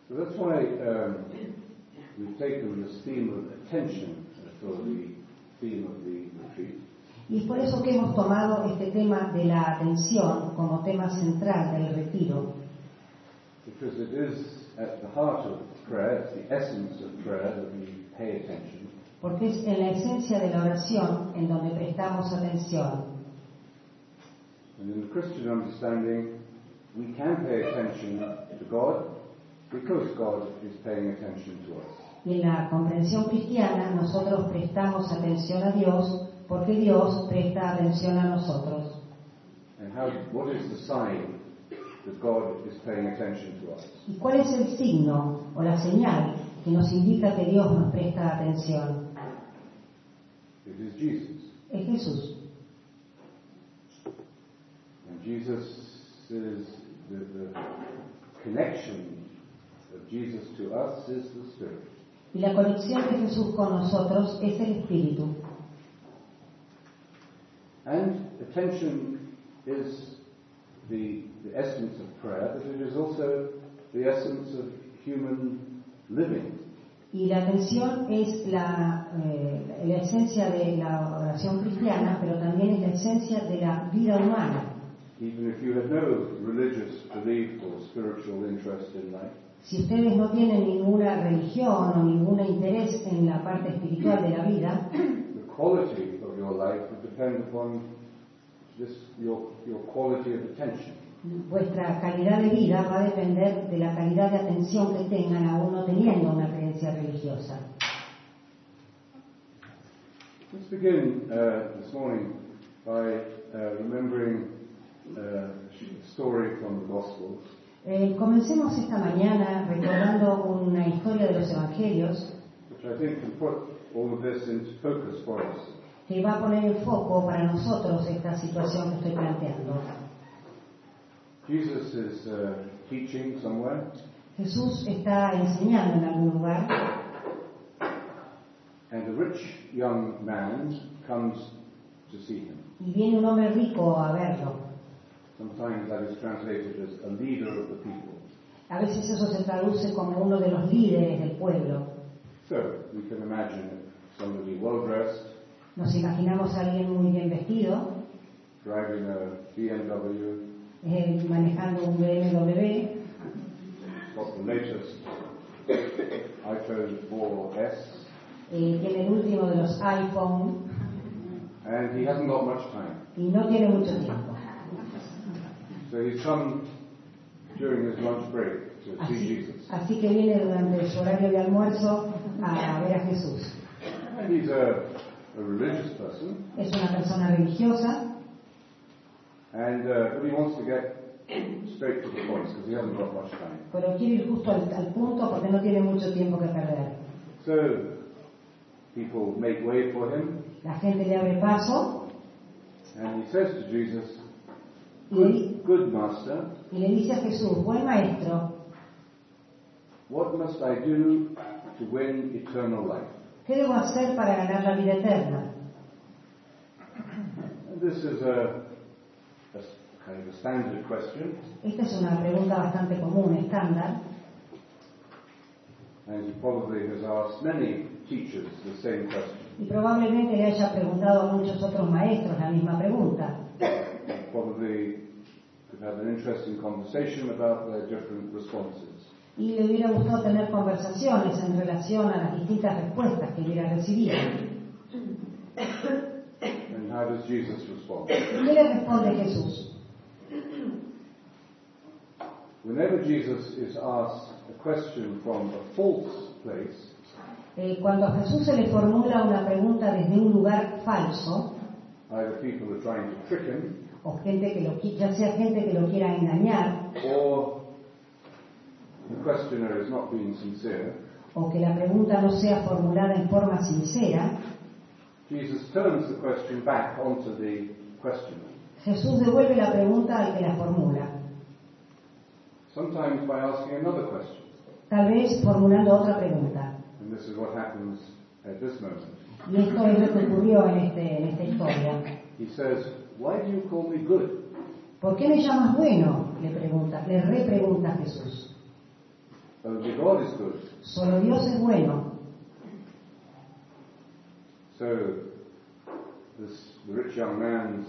So that's why we've taken this theme of attention for the theme of the retreat. Y es por eso que hemos tomado este tema de la atención como tema central del retiro. Because it is at the heart of prayer, it's the essence of prayer that we pay attention. Porque es en la esencia de la oración en donde prestamos atención. And in the Christian understanding, we can pay attention to God because God is paying attention to us. Y en la comprensión cristiana nosotros prestamos atención a Dios porque Dios presta atención a nosotros. And what is the sign that God is paying attention to us? ¿Y cuál es el signo o la señal que nos indica que Dios nos presta atención? It is Jesus. Es Jesús. And Jesus is the connection of Jesus to us is the Spirit. Y la conexión de Jesús con nosotros es el Espíritu. And attention is the essence of prayer, but it is also the essence of human living. Y la atención es la esencia de la oración cristiana, pero también es la esencia de la vida humana. Even if you have no religious belief or spiritual interest in life, si ustedes no tienen ninguna religión o ningún interés en la parte espiritual de la vida, the quality of your life will depend upon your quality of attention. Vuestra calidad de vida va a depender de la calidad de atención que tengan aún no teniendo una creencia religiosa. Let's begin this morning by remembering a story from the Gospels. Comencemos esta mañana recordando una historia de los Evangelios Which I think can put all of this into focus for us. Que va a poner en foco para nosotros esta situación que estoy planteando. Jesus is teaching somewhere. Jesús está enseñando en algún lugar. And a rich young man comes to see him. Y viene un hombre rico a verlo. Sometimes that is translated as a leader of the people. A veces eso se traduce como uno de los líderes del pueblo. So we can imagine somebody well dressed. Nos imaginamos a alguien muy bien vestido. Driving a BMW. Manejando un BMW. Got the latest iPhone 4S. Tiene el último de los iPhone. And he hasn't got much time. Y no tiene mucho tiempo. So he's come during his lunch break to see Jesus. Así que viene durante su horario de almuerzo a ver a Jesús. And he's a religious person. Es una persona religiosa. And but he wants to get straight to the point because he hasn't got much time. Pero quiere ir justo al punto porque no tiene mucho tiempo que perder. So people make way for him. La gente le abre paso. And he says to Jesus, Good master. Y le dice a Jesús, buen maestro. What must I do to win eternal life? ¿Qué debo hacer para ganar la vida eterna? And this is a kind of a standard question. Esta es una pregunta bastante común, estándar. And he probably has asked many teachers the same question. Y probablemente le haya preguntado a muchos otros maestros la misma pregunta. Probably could have an interesting conversation about their different responses. Y le hubiera gustado tener conversaciones en relación a las distintas respuestas que hubiera recibido. And how does Jesus respond? ¿Y qué le responde Jesús? Whenever Jesus is asked a question from a false place, cuando a Jesús se le formula una pregunta desde un lugar falso, either people are trying to trick him, o gente que ya sea gente que lo quiera engañar, or the questioner is not being sincere, o que la pregunta no sea formulada en forma sincera, Jesus turns the question back onto the questioner. Jesús devuelve la pregunta al que la formula. Sometimes by asking another question. Tal vez formulando otra pregunta. And this is what happens at this moment. Y esto es lo que ocurrió en esta historia. He says, "Why do you call me good?" ¿Por qué me llamas bueno? Le repregunta Jesús. only God is good. Solo Dios es bueno. So, the rich young man's,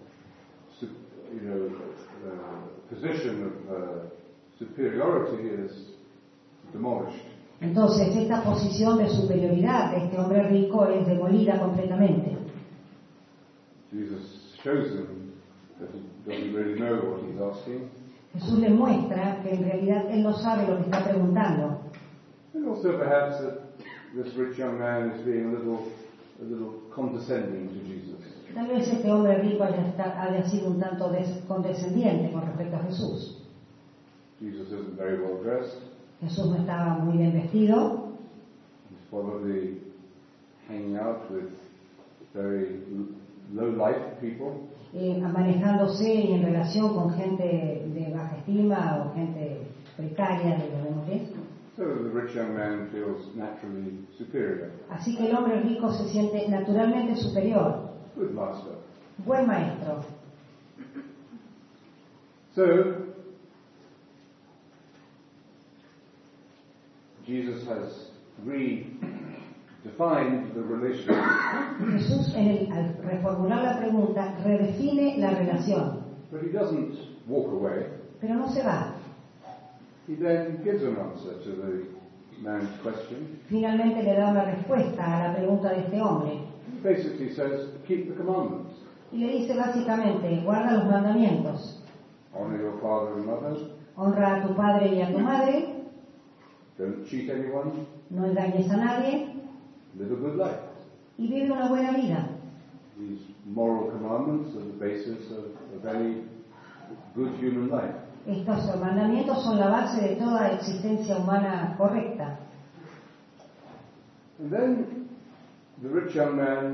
position of superiority is demolished. Entonces, esta posición de superioridad de este hombre rico es demolida completamente. Jesus shows him that he doesn't really know what he's asking. Jesús le muestra que en realidad él no sabe lo que está preguntando. And also perhaps that this rich young man is being a little condescending to Jesus. Tal vez este hombre rico haya sido un tanto condescendiente con respecto a Jesús. Jesus isn't very well dressed. Jesús no estaba muy bien vestido. He's probably hanging out with very low-life people. Manejándose y en relación con gente de baja estima o gente precaria, digamos. So the rich young man feels naturally superior. Así que el hombre rico se siente naturalmente superior. Good master. Buen maestro. So Jesus has redefined the relationship. Jesús, al reformular la pregunta, redefine la relación. But he doesn't walk away. Pero no se va. He then gives an answer to the man's question. Finalmente le da una respuesta a la pregunta de este hombre. He basically says, keep the commandments. Y le dice básicamente, guarda los mandamientos. Honor your father and mother. Honra a tu padre y a tu madre. Don't cheat anyone. No engañes a nadie. Live a good life. Y vive una buena vida. These moral commandments are the basis of any good human life. Estos mandamientos son la base de toda existencia humana correcta. And then the rich young man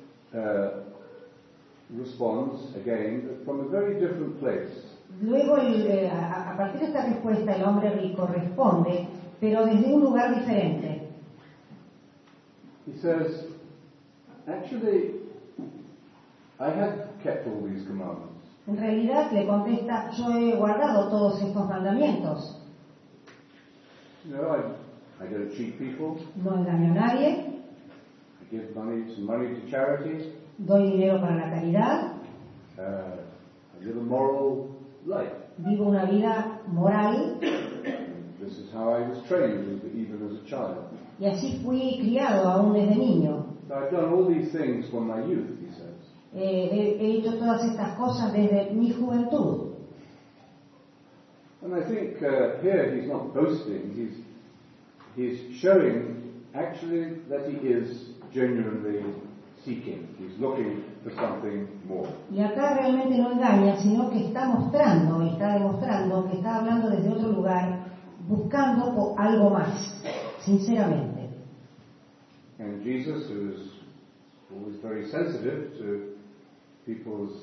responds again from a very different place. Luego, a partir de esta respuesta, el hombre rico responde, pero desde un lugar diferente. He says, actually, I have kept all these commandments. En realidad, le contesta, yo he guardado todos estos mandamientos. You know, I don't cheat people. No engaño a nadie. I give some money to charity. Doy dinero para la caridad. I live a moral life. Vivo una vida moral. This is how I was trained, even as a child. Y así fui criado aún desde niño. So I've done all these things from my youth, he says. He hecho todas estas cosas desde mi juventud. And I think here he's not boasting. He's showing actually that he is genuinely seeking. He's looking for something more. Y acá realmente no engaña, sino que está mostrando, está demostrando que está hablando desde otro lugar, buscando algo más, sinceramente. And Jesus, who is always very sensitive to people's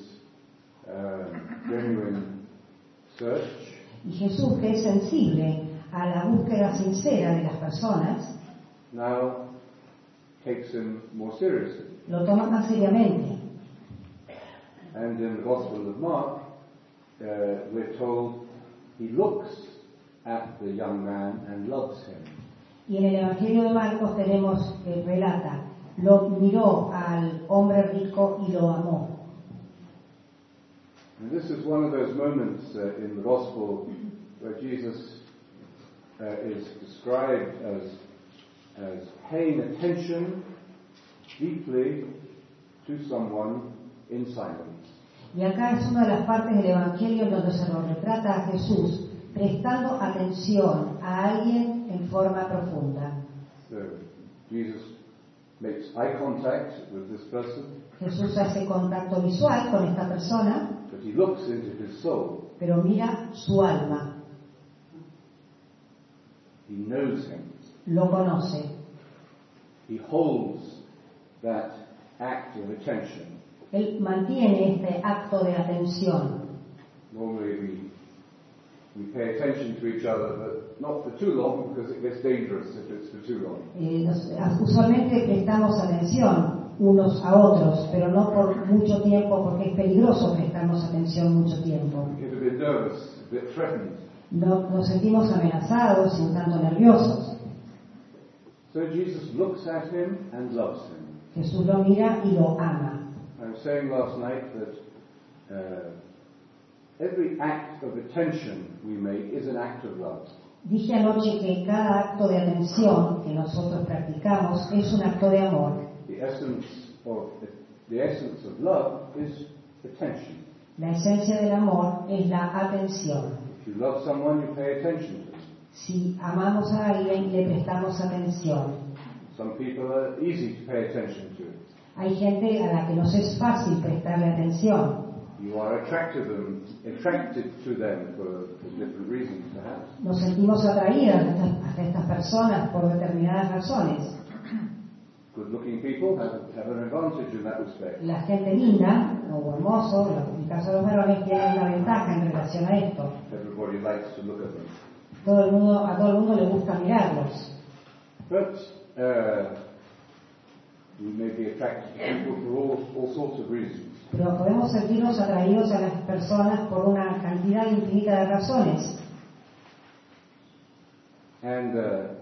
genuine search, y Jesús, que es sensible a la búsqueda sincera de las personas, now takes him more seriously. lo toma más seriamente. And in the Gospel of Mark, we're told he looks at the young man and loves him. Y en el Evangelio de Marcos tenemos que relata, lo miró al hombre rico y lo amó. And this is one of those moments in the Gospel where Jesus is described as paying attention deeply to someone in silence. Y acá es una de las partes del Evangelio en donde se nos retrata a Jesús prestando atención a alguien en forma profunda. So Jesus makes eye contact with this person, Jesús hace contacto visual con esta persona, but he looks into his soul. pero mira su alma, He knows him. lo conoce, He holds that act of attention. él mantiene este acto de atención. Normally we pay attention to each other, but not for too long because it gets dangerous if it's for too long. Usualmente prestamos atención unos a otros, pero no por mucho tiempo, porque es peligroso prestarnos atención mucho tiempo. We get a bit nervous, a bit threatened. Nos sentimos amenazados y un tanto nerviosos. So Jesus looks at him and loves him. Jesús lo mira y lo ama. I was saying last night that every act of attention we make is an act of love. Dije anoche que cada acto de atención que nosotros practicamos es un acto de amor. The essence of love is attention. La esencia del amor es la atención. If you love someone, you pay attention to them. Si amamos a alguien, le prestamos atención. Some people are easy to pay attention to. Hay gente a la que nos es fácil prestarle atención. You are attracted to them for different reasons, perhaps. Nos sentimos atraídos a estas personas por determinadas razones. Good-looking people have an advantage in that respect. La gente linda o hermoso, en el caso de los varones, tiene una ventaja en relación a esto. Everybody likes to look at them. A todo el mundo le gusta mirarlos. But we may be attracted to people for all sorts of reasons. Pero podemos sentirnos atraídos a las personas por una cantidad infinita de razones. And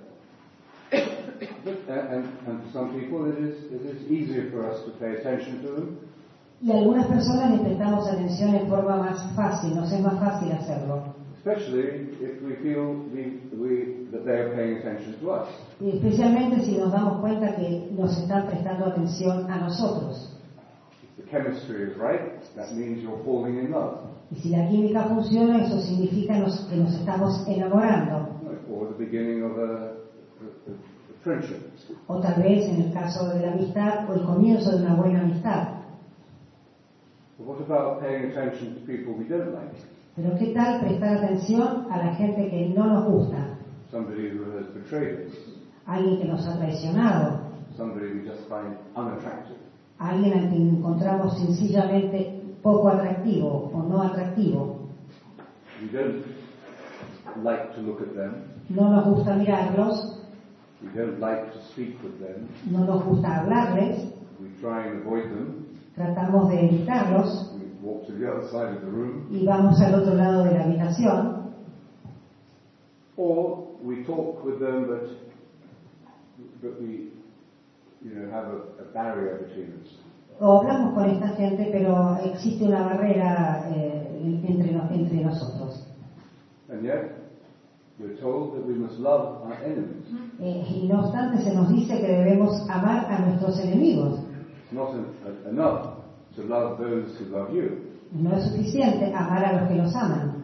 for some people it is easier for us to pay attention to them. Y a algunas personas les prestamos atención en forma más fácil, nos es más fácil hacerlo. Especially if we feel that they are paying attention to us. Y especialmente si nos damos cuenta que nos están prestando atención a nosotros. If the chemistry is right, that means you're falling in love. Y si la química funciona, eso significa que nos estamos enamorando. Or the beginning of a friendship. O tal vez en el caso de la amistad o el comienzo de una buena amistad. But what about paying attention to people we don't like? Pero ¿qué tal prestar atención a la gente que no nos gusta? Somebody who has betrayed us. Alguien que nos ha traicionado. Somebody we just find unattractive. Alguien al que encontramos sencillamente poco atractivo o no atractivo. We don't like to look at them. No nos gusta mirarlos. We don't like to speak with them. No nos gusta hablarles. We try and avoid them. Tratamos de evitarlos. We walk to the other side of the room. Y vamos al otro lado de la habitación. Or we talk with them, but we, have a barrier between us. O hablamos con esta gente, pero existe una barrera entre nosotros. And yet, we're told that we must love our enemies. Y no obstante, se nos dice que debemos amar a nuestros enemigos. It's not enough to love those who love you. No es suficiente amar a los que los aman.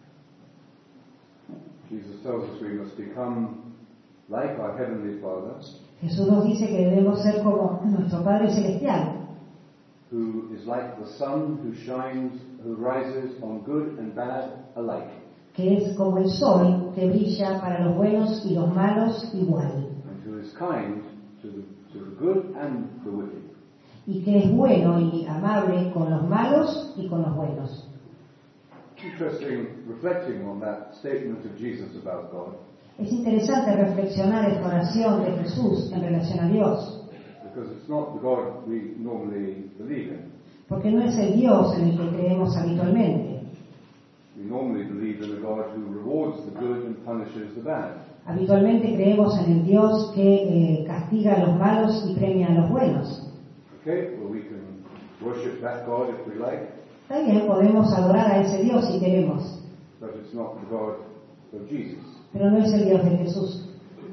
Jesus tells us we must become like our Heavenly Father, Jesús nos dice que debemos ser como nuestro Padre Celestial, who is like the sun who rises on good and bad alike, que es como el sol que brilla para los buenos y los malos igual, and who is kind to the good and the wicked. y que es bueno y amable con los malos y con los buenos. Interesting reflecting on that statement of Jesus about God. Es interesante reflexionar esta oración de Jesús en relación a Dios, Because it's not the God we normally believe in. porque no es el Dios en el que creemos habitualmente. We normally believe in a God who rewards the good and punishes the bad. Habitualmente creemos en el Dios que castiga a los malos y premia a los buenos. Okay, well we can worship that God if we like, Está bien, podemos adorar a ese Dios si queremos, but it's not the God of Jesus. pero no es el Dios de Jesús.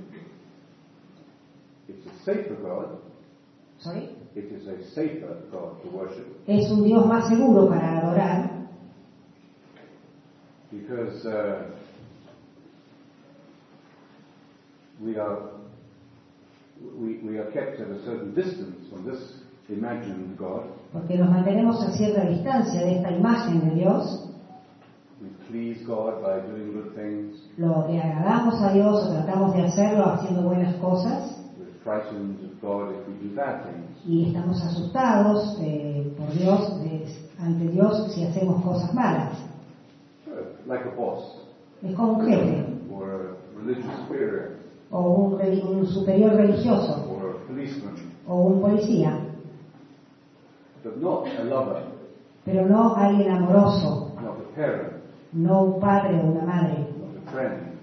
It's a safer God. ¿Sorry? It is a safer God to worship Es un Dios más seguro para adorar, because we are kept at a certain distance from this imagined God. porque nos mantenemos a cierta distancia de esta imagen de Dios. We please God by doing good things. Le agradamos a Dios o tratamos de hacerlo haciendo buenas cosas, We're frightened of God if we do bad things. y estamos asustados por Dios, ante Dios si hacemos cosas malas. Like a boss Es como un jefe or a religious superior o un superior religioso or a policeman, o un policía, but not a lover, pero no alguien amoroso, not a parent, no un padre o una madre, not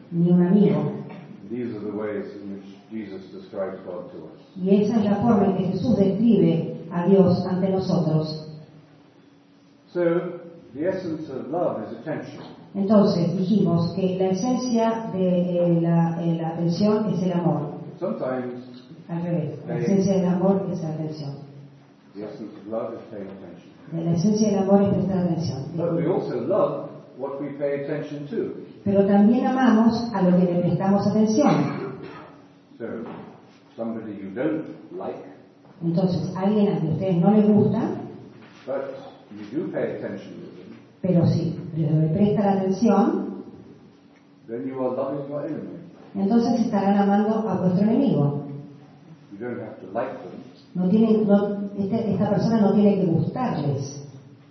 ni un amigo. These are the ways in which Jesus describes God to us. Y esa es la forma en que Jesús describe a Dios ante nosotros. So, the essence of love is attention. Entonces dijimos que la esencia de la atención es el amor. Sometimes Al revés, la esencia del amor es la atención. the essence of love is paying attention. La esencia del amor es prestar atención. But we also love what we pay attention to. Pero también amamos a lo que le prestamos atención. So, somebody you don't like, Entonces, alguien a quien a ustedes no les gusta, but you do pay attention to them, pero si le prestan atención, then you are loving your enemy. entonces estarán amando a vuestro enemigo. You don't have to like them, Esta persona no tiene que gustarles,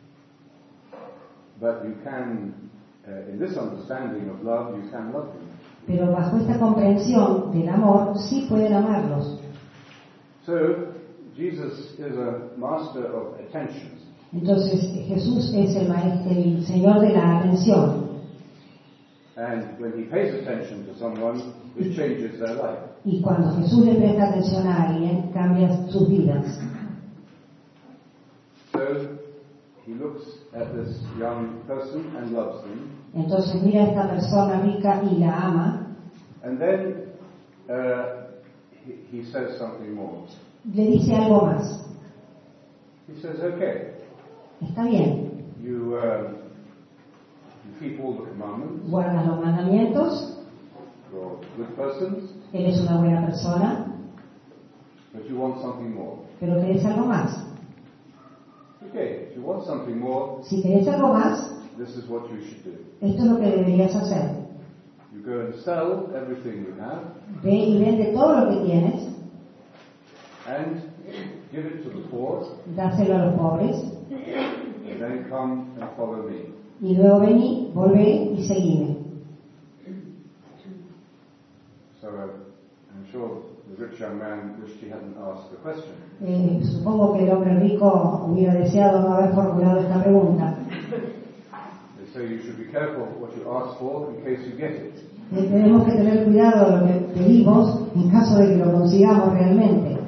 but you can, in this understanding of love, you can love them. pero bajo esta comprensión del amor sí pueden amarlos. So, Jesus is a master of attention. Entonces Jesús es el Señor de la atención, And when he pays attention to someone, it changes their life. y cuando Jesús le presta atención a alguien, cambia sus vidas. So, he looks at this young person and loves them. Entonces mira a esta persona rica y la ama. And then he says something more. Le dice algo más. He says, okay, Está bien, you keep all the commandments, guardas los mandamientos, you're good persons, eres una buena persona, but you want something more. pero querés algo más. Okay, if you want something more, Si querés algo más, this is what you should do. esto es lo que deberías hacer. You go and sell everything you have Ve y vende todo lo que tienes, and give it to the poor, dáselo a los pobres, and then come and follow me. y luego vení, volvé y seguime. So I'm sure the rich young man wished he hadn't asked the question. Supongo que el hombre rico hubiera deseado no haber formulado esta pregunta. They say you should be careful what you ask for in case you get it. Tenemos que tener cuidado de lo que pedimos en caso de que lo consigamos realmente.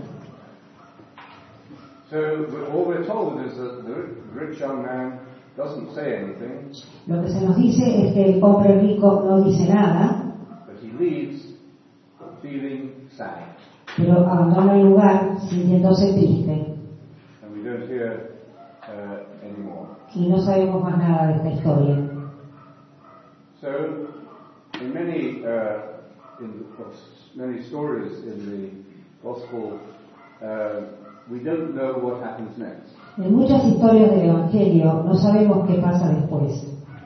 So all we're told is that the rich young man doesn't say anything, Lo que se nos dice es que el hombre rico no dice nada, but he leaves feeling sad. pero abandona el lugar sintiéndose triste. And we don't hear anymore. Y no sabemos más nada de esta historia. So in many stories in the gospel, we don't know what happens next. En muchas historias del Evangelio no sabemos qué pasa después.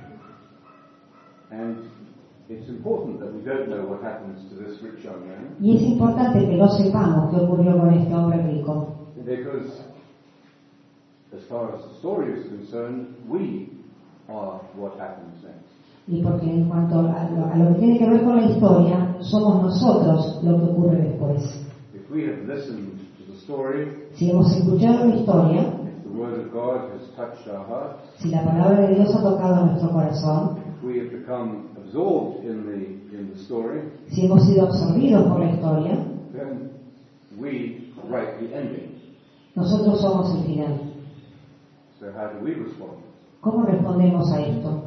And it's important that we don't know what happens to this rich young man, Y es importante que no sepamos qué ocurrió con este hombre rico. because as far as the story is concerned, we are what happens next. Y porque en cuanto a lo que tiene que ver con la historia, somos nosotros lo que ocurre después. If we have listened to the story, Si hemos escuchado la historia, if the Word of God has touched our hearts, si la palabra de Dios ha tocado nuestro corazón, if we have become absorbed in the story, si hemos sido absorbidos por la historia, then we write the ending. nosotros somos el final. So how do we respond? ¿Cómo respondemos a esto?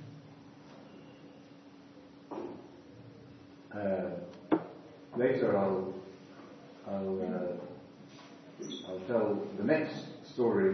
Later I'll tell the next story,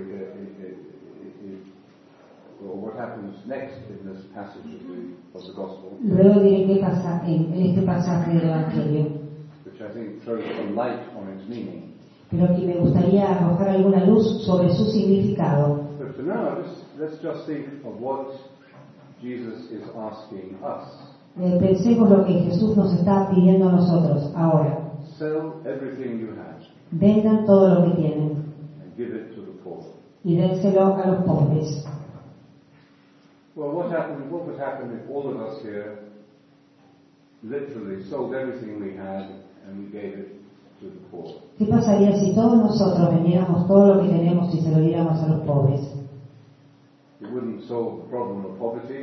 or what happens next in this passage of the Gospel, Luego diré qué pasa en este pasaje del Evangelio, which I think throws some light on its meaning. pero aquí me gustaría arrojar alguna luz sobre su significado. But for now, let's just think of what Jesus is asking us. Pensemos lo que Jesús nos está pidiendo a nosotros ahora. Sell everything you have Vendan todo lo que tienen and give it to the poor. y dénselo a los pobres. Well, what would happen if all of us here literally sold everything we had and we gave it to the poor? ¿Qué pasaría si todos nosotros vendiéramos todo lo que tenemos y se lo diéramos a los pobres? It wouldn't solve the problem of poverty in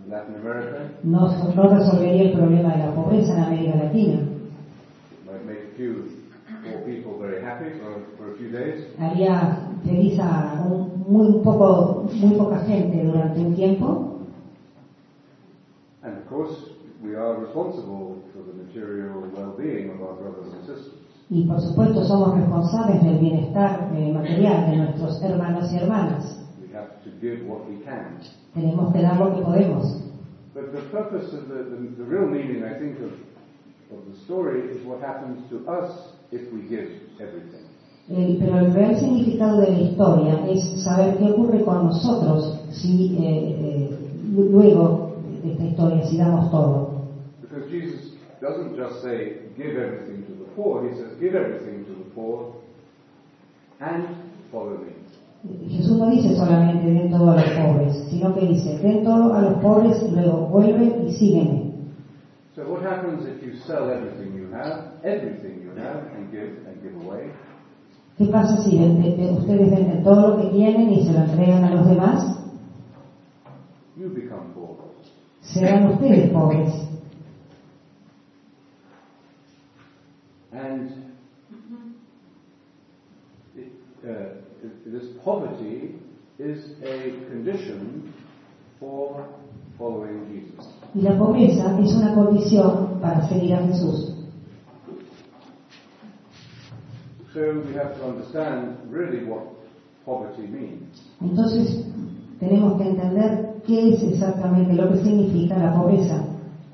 Latin America. no resolvería el problema de la pobreza en América Latina. It might make a few poor people very happy for a few days. Haría feliz a muy poca gente durante un tiempo. And of course, we are responsible for the material well-being of our brothers and sisters. Y por supuesto somos responsables del bienestar material de nuestros hermanos y hermanas. We have to give what we can. Tenemos que dar lo que podemos. But the purpose of the real meaning, I think, of the story is what happens to us if we give everything. Pero el real significado de la historia es saber qué ocurre con nosotros si luego de esta historia, si damos todo. Because Jesus doesn't just say, give everything to the poor. He says, give everything to the poor and follow me. Jesús no dice solamente den todo a los pobres, sino que dice den todo a los pobres, luego vuelve y sígueme. So what happens if you sell everything you have, and give away? ¿Qué pasa si ustedes venden todo lo que tienen y se lo entregan a los demás? You become poor. Serán ustedes pobres. And this poverty is a condition for following Jesus. Y la pobreza es una condición para seguir a Jesús. So we have to understand really what poverty means. Entonces tenemos que entender qué es exactamente lo que significa la pobreza.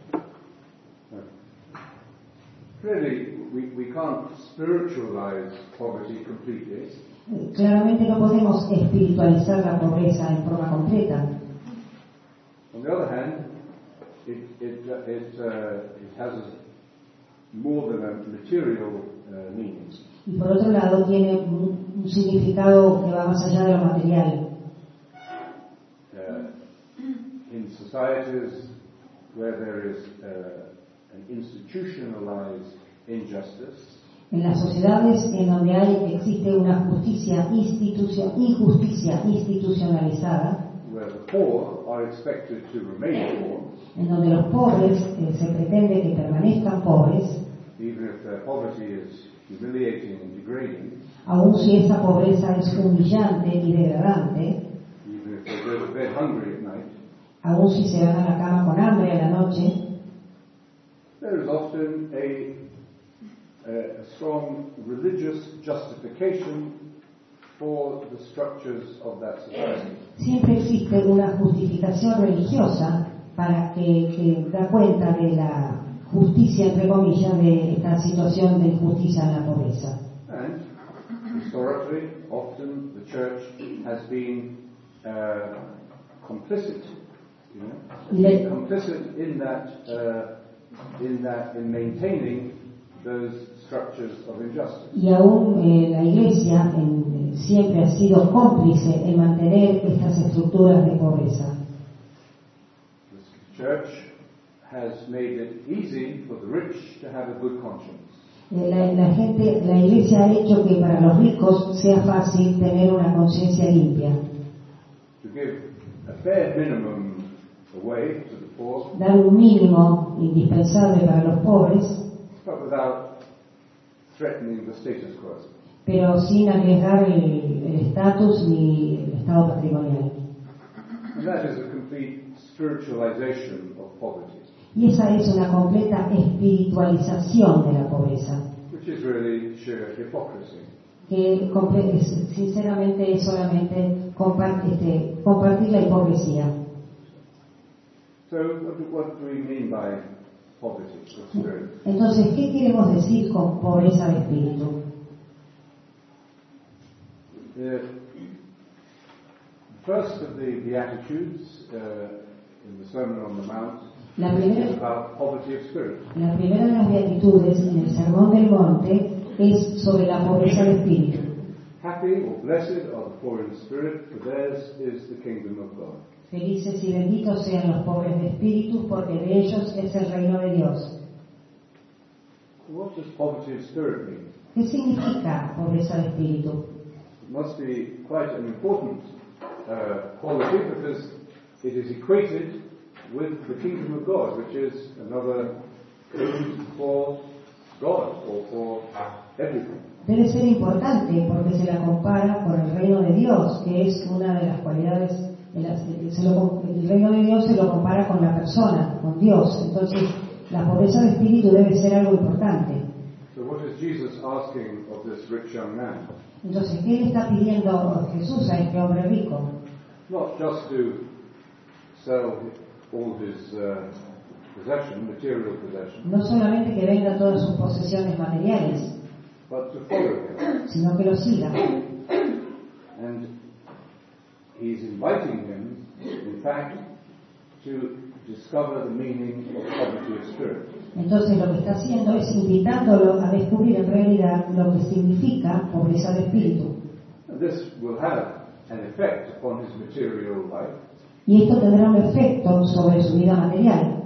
Really, we can't spiritualize poverty completely. Claramente no podemos espiritualizar la pobreza en forma completa. On the other hand, it has more than a material meaning. Y por otro lado tiene un significado que va más allá de lo material. In societies where there is an institutionalized injustice, en las sociedades en donde existe una injusticia institucionalizada, where the poor are expected to remain poor, en donde los pobres se pretende que permanezcan pobres, even if their poverty is humiliating and degrading, aun si esa pobreza es humillante y degradante, even if they go to bed hungry at night, aun si se van a la cama con hambre a la noche, there is often a strong religious justification for the structures of that society. Siempre existe una justificación religiosa para que da cuenta de la justicia, entre comillas, de esta situación de injusticia en la pobreza. And historically, often the church has been complicit, complicit in maintaining those structures of injustice. Y aún la Iglesia siempre ha sido cómplice en mantener estas estructuras de pobreza. The church has made it easy for the rich to have a good conscience. La Iglesia ha hecho que para los ricos sea fácil tener una conciencia limpia. To give a fair minimum away to the poor, dar un mínimo indispensable para los pobres, but without threatening the status quo. Pero sin arriesgar el estatus ni el estado patrimonial. And that is a complete spiritualization of poverty. Y esa es una completa espiritualización de la pobreza. Which is really sheer hypocrisy. Que sinceramente es solamente compartir la hipocresía. So what do we mean by poverty of spirit? Entonces, ¿qué queremos decir con pobreza de espíritu? The first of the Beatitudes in the Sermon on the Mount is about poverty of spirit. La primera de las beatitudes en el Sermón del Monte es sobre la pobreza de espíritu. Happy or blessed are the poor in spirit, for theirs is the kingdom of God. Felices y benditos sean los pobres de espíritu, porque de ellos es el reino de Dios. What does poverty of spirit mean? ¿Qué significa pobreza de espíritu? It must be quite an important quality, because it is equated with the kingdom of God, which is another code for God or for everything. Debe ser importante porque se la compara con el reino de Dios, que es una de las cualidades. El reino de Dios se lo compara con la persona, con Dios. Entonces, la pobreza de espíritu debe ser algo importante. So what is Jesus asking of this rich young man? Entonces, ¿qué le está pidiendo Jesús a este hombre rico? Not just to sell all his material possession, No solamente que venda todas sus posesiones materiales, but to follow him. sino que lo siga. And he's inviting him, in fact, to discover the meaning of poverty of spirit. Entonces lo que está haciendo es invitándolo a descubrir en realidad lo que significa pobreza de espíritu. And this will have an effect upon his material life. Y esto tendrá un efecto sobre su vida material.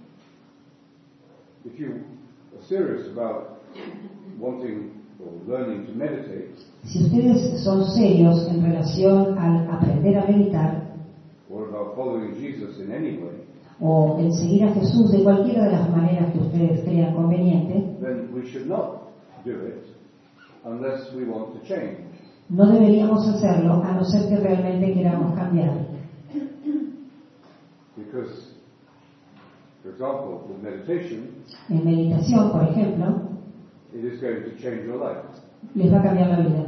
If you are serious about wanting or learning to meditate, Si ustedes son serios en relación al aprender a meditar or about following Jesus in any way, o en seguir a Jesús de cualquiera de las maneras que ustedes crean conveniente, then we should not do it unless we want to change. no deberíamos hacerlo a no ser que realmente queramos cambiar. Because, for example, with meditation, En meditación, por ejemplo, it is going to change your life. les va a cambiar la vida.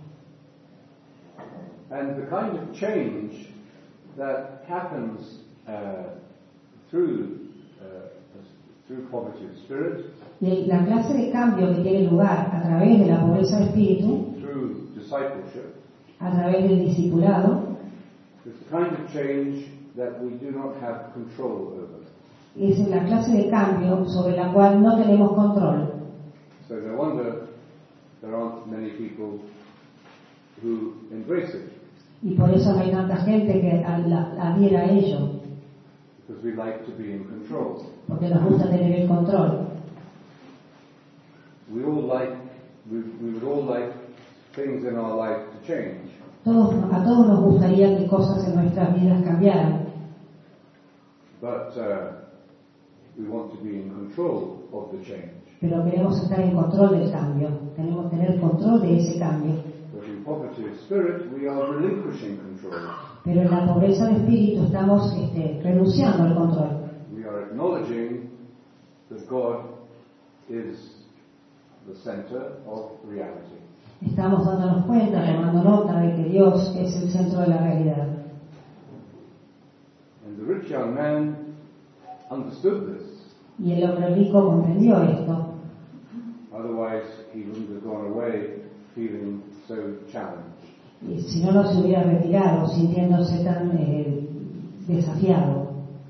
And the kind of change that happens through poverty of spirit, Y la clase de cambio que tiene lugar a través de la pobreza de espíritu, through discipleship, a través del discipulado, is the kind of change that we do not have control over. es la clase de cambio sobre la cual no tenemos control. So no wonder there aren't many people who embrace it, Y por eso no hay tanta gente que adhiera a ello, because we like to be in control. porque nos gusta tener el control. We would all like things in our life to change. A todos nos gustaría que cosas en nuestras vidas cambiaran, But we want to be in control of the change. pero queremos estar en control del cambio, queremos tener control de ese cambio. But in poverty of spirit, we are relinquishing control. Pero en la pobreza de espíritu estamos renunciando al control. We are acknowledging that God is the center of reality. Estamos dándonos cuenta, tomando nota de que Dios es el centro de la realidad. And the rich young man understood this. Y el hombre rico comprendió esto. Otherwise, he wouldn't have gone away feeling so challenged. Y si no, no se hubiera retirado sintiéndose tan desafiado.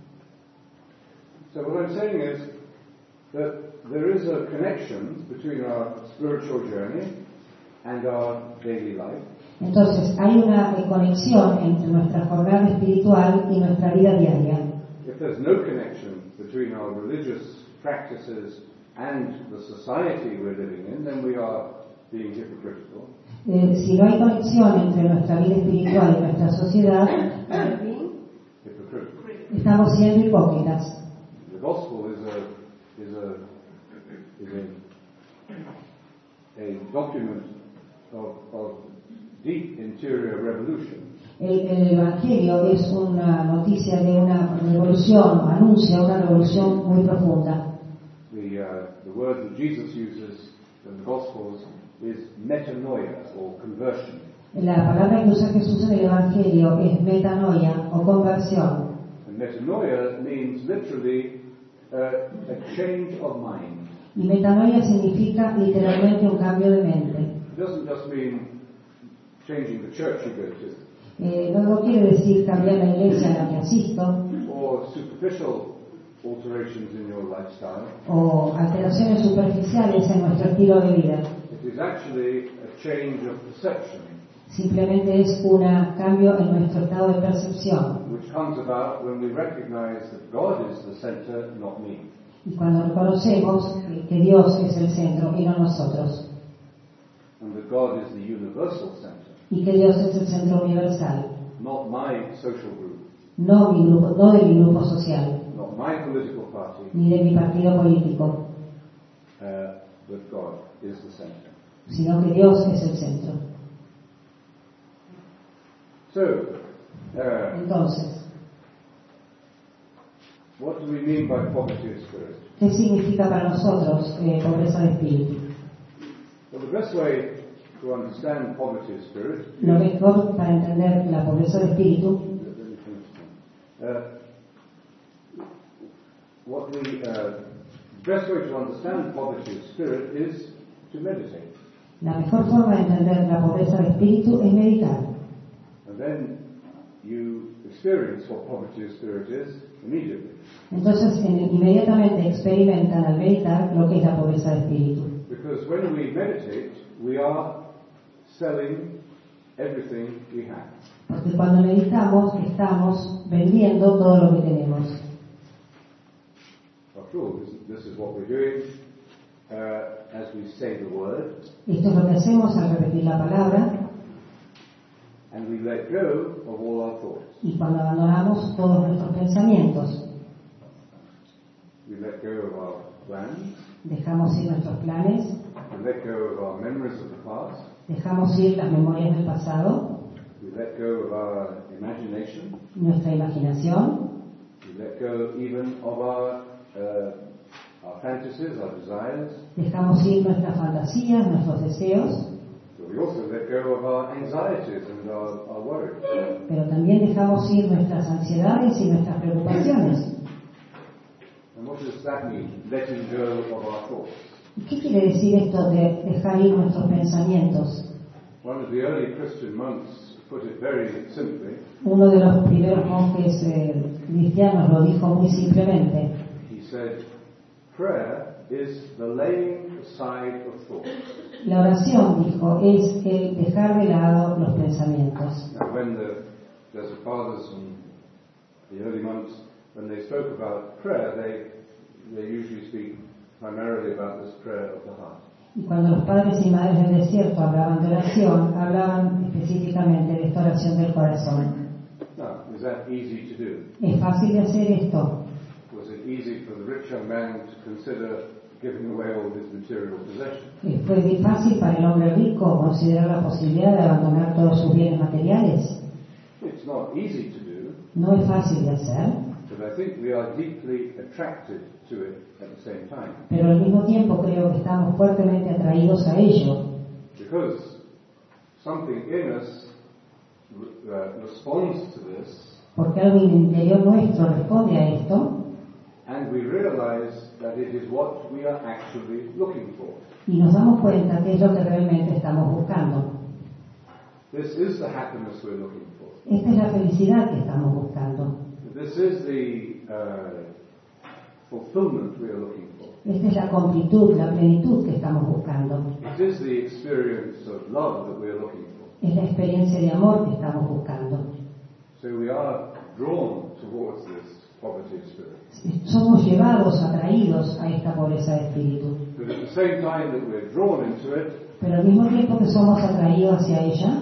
So what I'm saying is that there is a connection between our spiritual journey and our daily life. Entonces, hay una conexión entre nuestra jornada espiritual y nuestra vida diaria. If there's no connection between our religious practices and the society we're living in, then we are being hypocritical. Si no hay conexión entre nuestra vida espiritual y nuestra sociedad, Hypocritical. estamos siendo hipócritas. The gospel is a document of deep interior revolution. El Evangelio es una noticia de una revolución, anuncia una revolución muy profunda. The word that Jesus uses in the Gospels is metanoia, or conversion. La palabra que usa Jesús en el Evangelio es metanoia o conversión. And metanoia means literally a change of mind. Y metanoia significa literalmente un cambio de mente. It doesn't just mean changing the church you go to, No quiere decir cambiar la iglesia a la que asisto or superficial alterations in your lifestyle. o alteraciones superficiales en nuestro estilo de vida. It is actually a change of perception, Simplemente es un cambio en nuestro estado de percepción. which comes about when we recognize that God is the center, not me. Y cuando reconocemos que Dios es el centro y no nosotros. And that God is the universal center, Y que Dios es el centro universal. not my social group. no de mi grupo social, not my political party, ni de mi partido político, but God is the center. sino que Dios es el centro. So, Entonces, what do we mean by poverty of spirit? ¿qué significa para nosotros pobreza de espíritu? Well, the best way to understand poverty of spirit Lo mejor para entender la pobreza de espíritu, best way to understand poverty of spirit is to meditate. la mejor forma de entender la pobreza de espíritu es meditar. And then you experience what poverty of spirit is immediately. Entonces, inmediatamente experimentan al meditar lo que es la pobreza de espíritu. Because when we meditate, we are selling everything we have. Porque cuando meditamos, estamos vendiendo todo lo que tenemos. After all, this is what we're doing as we say the word, Esto es lo que hacemos al repetir la palabra and we let go of all our thoughts. y cuando abandonamos todos nuestros pensamientos. We let go of our plans, Dejamos ir nuestros planes, we let go of our memories of the past, dejamos ir las memorias del pasado, we let go of our imagination, nuestra imaginación, we let go even of our fantasies, our desires, dejamos ir nuestras fantasías, nuestros deseos, but we also let go of our anxieties and our worries. pero también dejamos ir nuestras ansiedades y nuestras preocupaciones. And what does that mean, letting go of our thoughts? ¿Y qué quiere decir esto de dejar ir nuestros pensamientos? One of the early Christian monks put it very simply. Uno de los primeros monjes cristianos lo dijo muy simplemente. He said, prayer is the laying aside of thoughts. La oración, dijo, es el dejar de lado los pensamientos. Now, when the fathers and the early monks, when they spoke about prayer, they usually speak primarily about this prayer of the heart. Y cuando los padres y madres del desierto hablaban de oración, hablaban específicamente de esta oración del corazón. Now, is that easy to do? ¿Es fácil de hacer esto? Was it easy for the rich young man to consider giving away all his material possessions? ¿Fue fácil para el hombre rico considerar la posibilidad de abandonar todos sus bienes materiales? It's not easy to do, No es fácil de hacer, but I think we are deeply attracted to it at the same time. pero al mismo tiempo creo que estamos fuertemente atraídos a ello, Because something in us responds to this, porque algo en el interior nuestro responde a esto and we realize that it is what we are actually looking for. y nos damos cuenta que es lo que realmente estamos buscando. This is the happiness we're looking for. Esta es la felicidad que estamos buscando. This is the fulfillment we are looking for. Esta es la completud, la plenitud que estamos buscando. It is the experience of love that we are looking for. Es la experiencia de amor que estamos buscando. So we are drawn towards this poverty of spirit. Somos llevados, atraídos a esta pobreza de espíritu. But at the same time that we're drawn into it, Pero al mismo tiempo que somos atraídos hacia ella,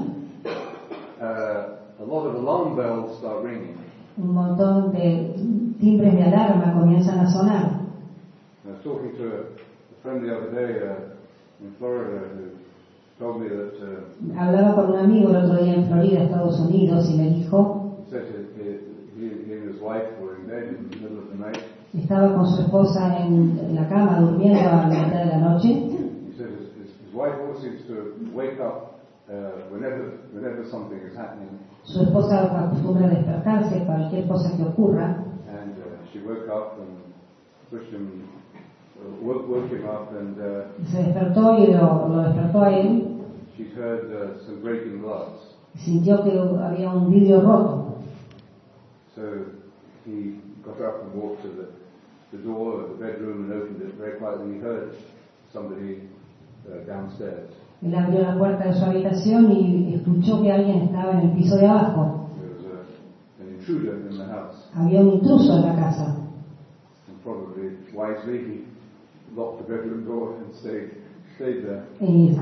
a lot of alarm bells start ringing. un montón de timbres de alarma comienzan a sonar. I was talking to a friend the other day in Florida who told me that Hablaba con un amigo el otro día en Florida, Estados Unidos, y me dijo, he said he and his wife were in bed in the middle of the night. estaba con su esposa en la cama durmiendo a la mitad de la noche. He said his wife always seems to wake up whenever something is happening, Su esposa acostumbra a despertarse cualquier cosa que ocurra, and she woke up and pushed him, woke him up, and se despertó y lo despertó a él, she'd heard some breaking glass. y sintió que había un vidrio roto. So he got up and walked to the door of the bedroom and opened it very quietly. He heard somebody downstairs. Él abrió la puerta de su habitación y escuchó que alguien estaba en el piso de abajo. There was an intruder in the house, Había un intruso en la casa. and probably wisely he locked the bedroom door and stayed there. Y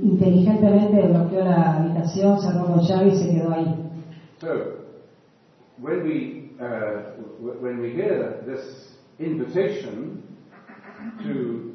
inteligentemente bloqueó la habitación, cerró con llave y se quedó ahí. So when we hear this invitation to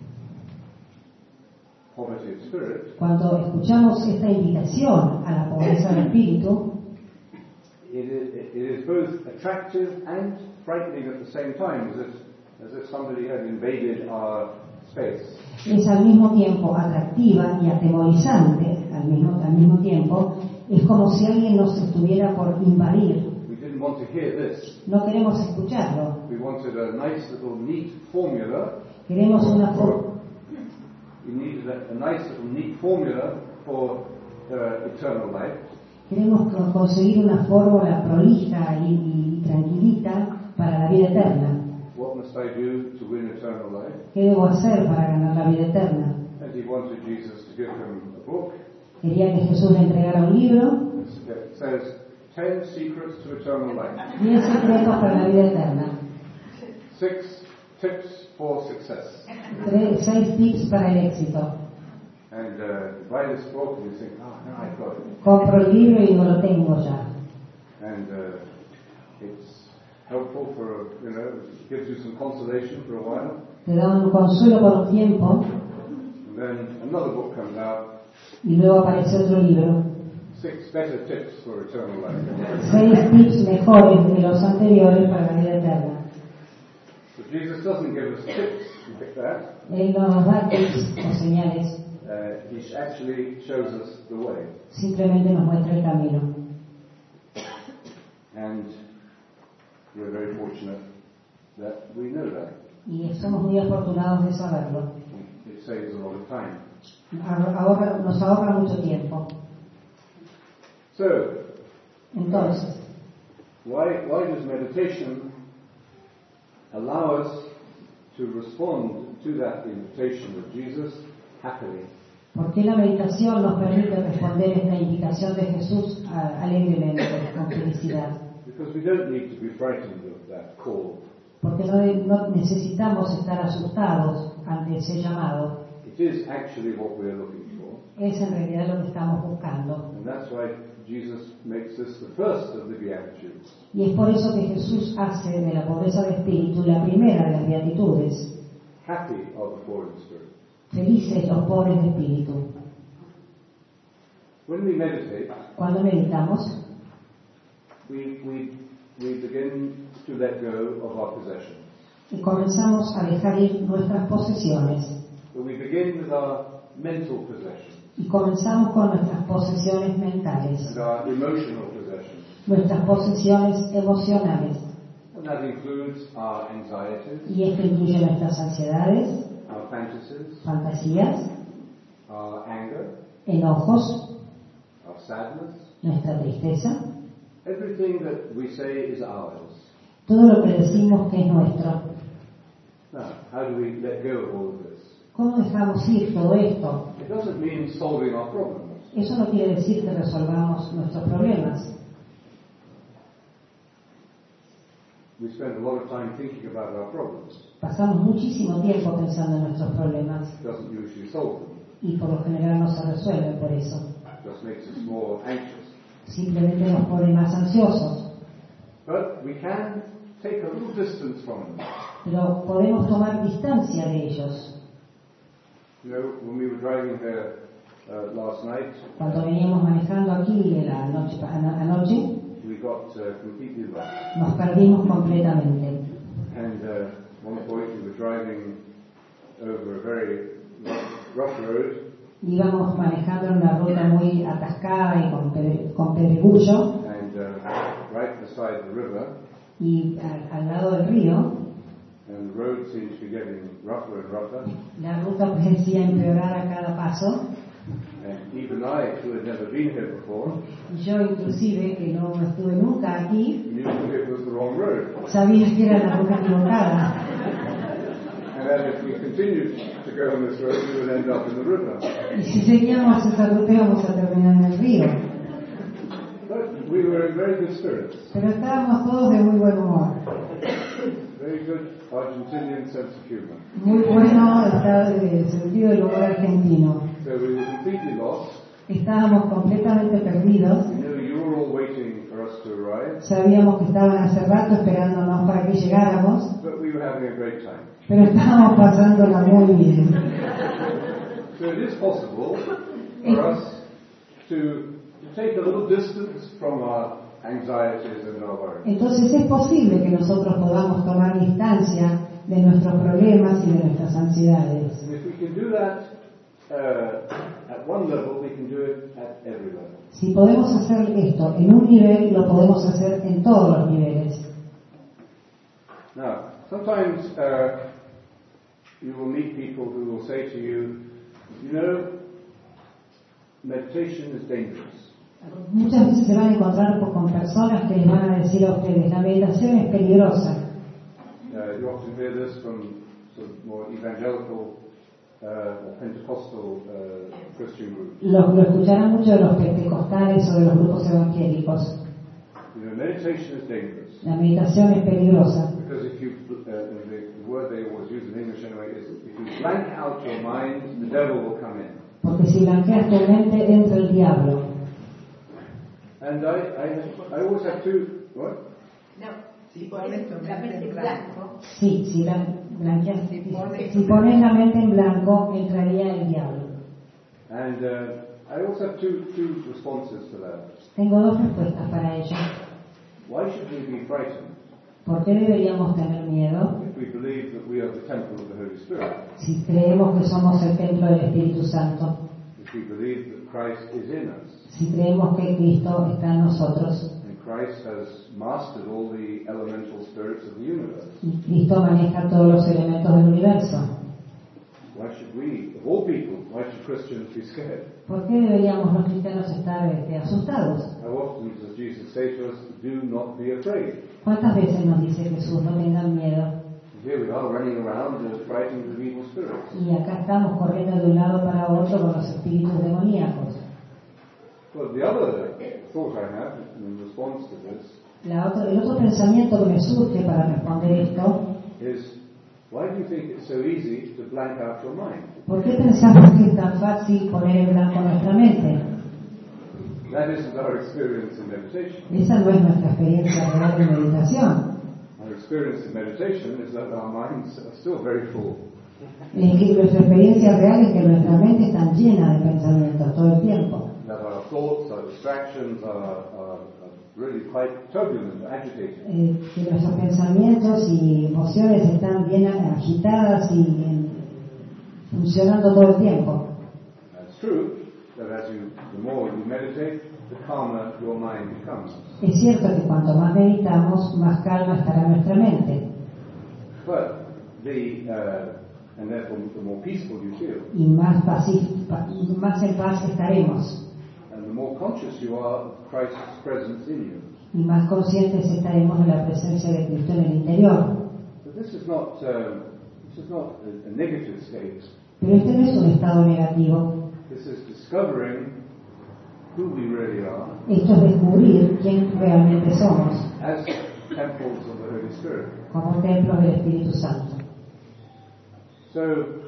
poverty of spirit, cuando escuchamos esta invitación a la pobreza del espíritu, it is both attractive and frightening at the same time, as if somebody had invaded our space. Es al mismo tiempo atractiva y atemorizante, al mismo tiempo, es como si alguien nos estuviera por invadir. We didn't want to hear this. No queremos escucharlo. We wanted a nice little neat formula. Queremos una We needed a nice little neat formula for eternal life. Queremos conseguir una fórmula prolija y tranquilita para la vida eterna. What must I do to win eternal life? ¿Qué debo hacer para ganar la vida eterna? And he wanted Jesus to give him a book. Quería que Jesús le entregara un libro. It says 10 secrets to eternal life. 10 secretos para la vida eterna. 6 tips for success. 6 tips para el éxito. And buy this book and you think, oh, now I've got it. Compro el libro y no lo tengo ya. And it's helpful for, gives you some consolation for a while. Te da un consuelo por un tiempo. And then another book comes out. Y luego aparece otro libro. 6 better tips for eternal life. 6 tips mejores de los anteriores para la vida eterna. But Jesus doesn't give us tips like that. Él no nos da tips o señales. He actually shows us the way. Simplemente nos muestra el camino. And we're very fortunate that we know that. Y somos muy afortunados de saberlo. It saves a lot of time. Nos ahorra mucho tiempo. So, Entonces, why does meditation allow us to respond to that invitation of Jesus happily? ¿por qué la meditación nos permite responder esta invitación de Jesús alegremente, con felicidad? Because we don't need to be frightened of that call. Porque no necesitamos estar asustados ante ese llamado. It is actually what we're looking for. Es en realidad lo que estamos buscando. And that's why Jesus makes this the first of the Beatitudes. Y es por eso que Jesús hace de la pobreza de espíritu la primera de las beatitudes. Happy are the poor in spirit. Felices los pobres de espíritu. When we meditate, Cuando meditamos, we begin to let go of our possessions. y comenzamos a dejar ir nuestras posesiones. But we begin with our mental possessions Y comenzamos con nuestras posesiones mentales, and our emotional possessions. nuestras posesiones emocionales. And that includes our anxieties, Y esto incluye nuestras ansiedades, our fantasies, fantasías, our anger, enojos, our sadness, nuestra tristeza, everything that we say is ours. todo lo que decimos que es nuestro. Now, how do we let go of all of this? ¿Cómo dejamos ir todo esto? It doesn't mean solving our problems. Eso no quiere decir que resolvamos nuestros problemas. We spend a lot of time thinking about our problems. Pasamos muchísimo tiempo pensando en nuestros problemas It doesn't usually solve them. y por lo general no se resuelven por eso. It just makes us more anxious. Simplemente nos pone más ansiosos. But we can take a little distance from them. Pero podemos tomar distancia de ellos. When we were driving here last night, Cuando veníamos manejando aquí anoche, we got completely lost. nos perdimos completamente. And one point we were driving over a very rough road. Íbamos manejando en una ruta muy atascada y con pedregullo, And right beside the river, y al lado del río, and the road seemed to be getting rougher and rougher. la ruta parecía empeorar a cada paso. And even I, who had never been here before, Y yo inclusive, que no estuve nunca aquí, knew that it was the wrong road. sabía que era la ruta equivocada. And that if we continued to go on this road, we would end up in the river. Y si seguíamos esa ruta íbamos a terminar en el río. But we were in very good spirits. Pero estábamos todos de muy buen humor. Very good Argentinian sense of humor. Muy bueno el sentido del humor argentino. So we were completely lost. Estábamos completamente perdidos. You were all waiting for us to arrive, Sabíamos que estaban hace rato esperándonos para que llegáramos, but we were having a great time. pero estábamos pasándola muy bien. So it is possible for us to take a little distance from our anxieties and our worries. Entonces es posible que nosotros podamos tomar distancia de nuestros problemas y de nuestras ansiedades. And if we can do that at one level, we can do it at every level. Si podemos hacer esto en un nivel, lo podemos hacer en todos los niveles. Now, sometimes you will meet people who will say to you, you know, meditation is dangerous. Muchas veces se van a encontrar con personas que les van a decir a ustedes, la meditación es peligrosa. You often hear this from sort of more evangelical or Pentecostal Christian groups. Lo escucharán mucho de los pentecostales o de los grupos evangélicos. You know, meditation is dangerous. La meditación es peligrosa. Because if you, the word they always use in English anyway is, if you blank out your mind, the devil will come in. Porque si blanqueas tu mente, entra el diablo. And I always have two, what? No, si pones la mente en blanco. Sí, si pones la mente en blanco, entraría el diablo. And I also have two responses to that. Tengo dos respuestas para ello. Why should we be frightened ¿Por qué deberíamos tener miedo if we believe that we are the temple of the Holy Spirit? si creemos que somos el templo del Espíritu Santo? If we believe that Christ is in us, Si creemos que Cristo está en nosotros and Christ has mastered all the elemental spirits of the universe, y Cristo maneja todos los elementos del universo, why should we, of all people, why should Christians be scared? ¿por qué deberíamos los cristianos estar asustados? How often does Jesus say to us, do not be afraid? ¿Cuántas veces nos dice Jesús, no tengan miedo? And here we are running around and fighting the evil spirits. Y acá estamos corriendo de un lado para otro con los espíritus demoníacos. Well, the other thought I have in response to this El otro pensamiento que me surge para responder esto, is, why do you think it's so easy to blank out your mind? ¿por qué pensamos que es tan fácil poner en blanco nuestra mente? That isn't our experience in meditation. Esa no es nuestra experiencia real de meditación. Our experience in meditation is that our minds are still very full. Nuestra experiencia real es que nuestra mente está llena de pensamientos todo el tiempo. That our thoughts, our distractions are really quite turbulent, agitated. Que nuestros pensamientos y emociones están bien agitadas y funcionando todo el tiempo. It's true that the more you meditate, the calmer your mind becomes. Es cierto que cuanto más meditamos, más calma estará nuestra mente. But and therefore the more peaceful you feel, Y más en paz estaremos. and the more conscious you are of Christ's presence in you. Y más conscientes estaremos de la presencia de Cristo en el interior. But this is not a negative state. Pero este no es un estado negativo. This is discovering who we really are Esto es descubrir quién realmente somos as temples of the Holy Spirit. como templos del Espíritu Santo. So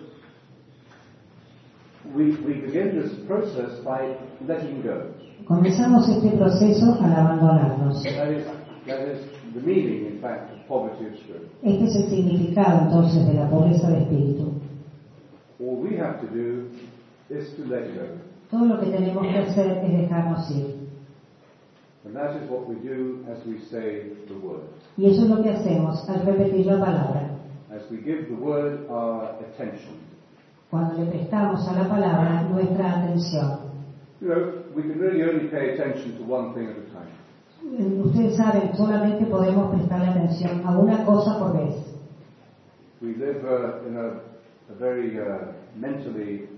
we begin this process by letting go. Comenzamos este proceso al abandonarnos. That is the meaning, in fact, of poverty of spirit. Este es el significado entonces de la pobreza de espíritu. All we have to do is to let go. Todo lo que tenemos que hacer es dejarnos ir. And that is what we do as we say the word. Y eso es lo que hacemos al repetir la palabra. As we give the word our attention. Cuando le prestamos a la palabra nuestra atención. You know, we can really only pay attention to one thing at a time. Ustedes saben, solamente podemos prestarle atención a una cosa por vez. We live in a very mentally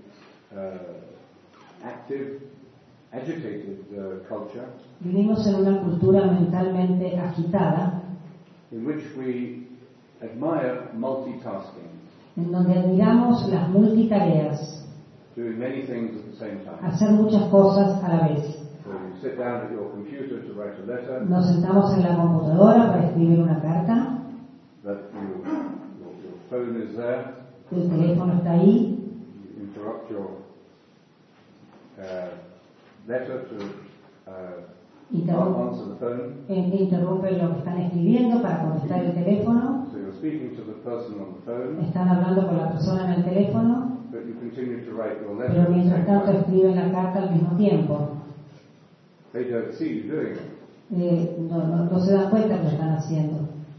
active, agitated culture Vivimos en una cultura mentalmente agitada, in which we admire multitasking, en donde admiramos las multitareas, doing many things at the same time. hacer muchas cosas a la vez. So you sit down at your computer to write a letter, Nos sentamos en la computadora para escribir una carta, that your phone is there, el teléfono está ahí, you interrupt your letter to answer the phone. Interrumpen lo que están escribiendo para contestar el teléfono. So you're speaking to the person on the phone, Están hablando con la persona en el teléfono, but you continue to write your letter. pero at the mientras same tanto time. escriben la carta al mismo tiempo. They don't see you doing it. No se dan cuenta que lo están haciendo.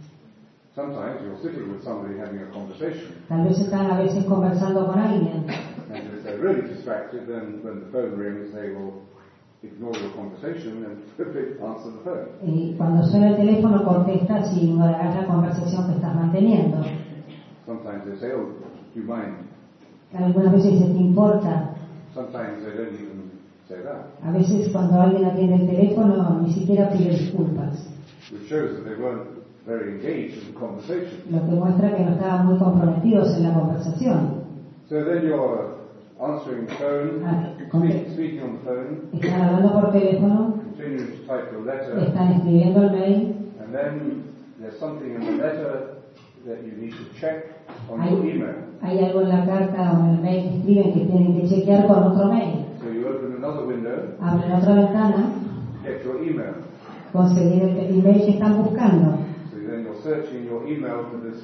Sometimes you're sitting with somebody having a conversation, Tal vez están a veces conversando con alguien and if they're really distracted, then when the phone rings, they will ignore your conversation and answer the phone. y cuando suena el teléfono contestas y ignorarás la conversación que estás manteniendo. Sometimes they say, "Oh, do you mind?" Algunas veces dice, ¿te importa? Sometimes they don't even say that, A veces cuando alguien atiende el teléfono ni siquiera pide disculpas, which shows that they weren't very engaged in the conversation. lo que muestra que no estaban muy comprometidos en la conversación. So then you're answering the phone, speaking on the phone, Están hablando por teléfono, continuing to type your letter, están escribiendo el mail, and then there's something in the letter that you need to check on your email. hay algo en la carta o en el mail que escriben que tienen que chequear con otro mail. So you open another window, Abren otra ventana, get your email. conseguir el email que están buscando. So then you're searching your email for this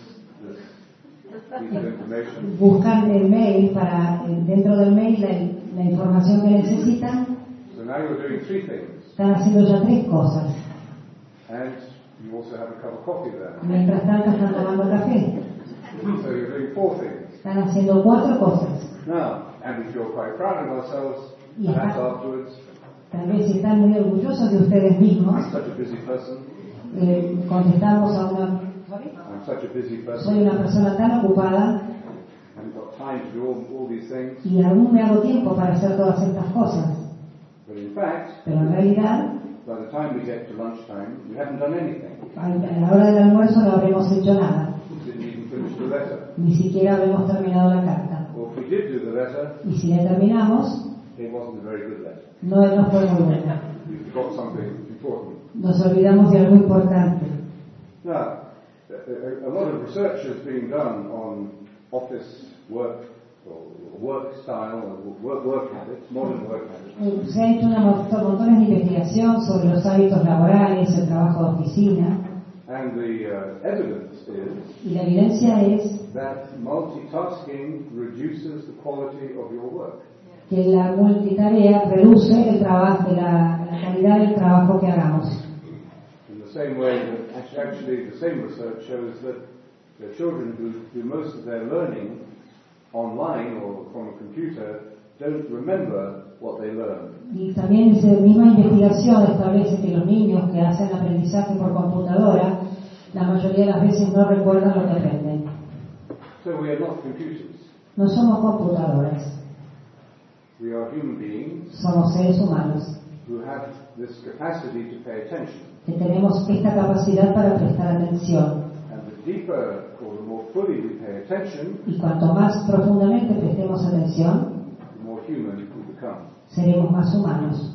piece of information. Buscan el mail para, dentro del mail, la información que necesitan. So now you're doing three things, Están haciendo ya 3 cosas. and you also have a cup of coffee there. Mientras tanto están tomando café. So you're doing 4 things. Están haciendo 4 cosas. Now, and we feel quite proud of ourselves, Yeah. perhaps afterwards. Tal vez están muy orgullosos de ustedes mismos. I'm such a busy person. Contestamos a una... I'm such a busy Soy person. una persona tan ocupada I haven't got time to do all these things. y aún me hago tiempo para hacer todas estas cosas. But in fact, Pero en realidad, by the time we get to lunchtime, we haven't done anything. a la hora del almuerzo no habremos hecho nada. We didn't even finish the letter. Ni siquiera habremos terminado la carta. Or if we did do the letter, Y si la terminamos, it wasn't a very good letter. no fue muy buena. We forgot something important. Nos olvidamos de algo importante. Now, a lot of research has been done on office work, or work style, or work habits, modern work habits. Se ha hecho montones de investigación sobre los hábitos laborales, el trabajo de oficina, And the evidence is y la evidencia es that multitasking reduces the quality of your work. que la multitarea reduce el trabajo, la calidad del trabajo que hagamos. In the same way that actually the same research shows that the children who do most of their learning online or from a computer don't remember what they learn. Y también esa misma investigación establece que los niños que hacen aprendizaje por computadora, la mayoría de las veces no recuerdan lo que aprenden. So we are not computers. No somos computadoras, We are human beings somos seres humanos, who have this capacity to pay attention. que tenemos esta capacidad para prestar atención. And the deeper or the more fully we pay attention, Y cuanto más profundamente prestemos atención, the more human we become. seremos más humanos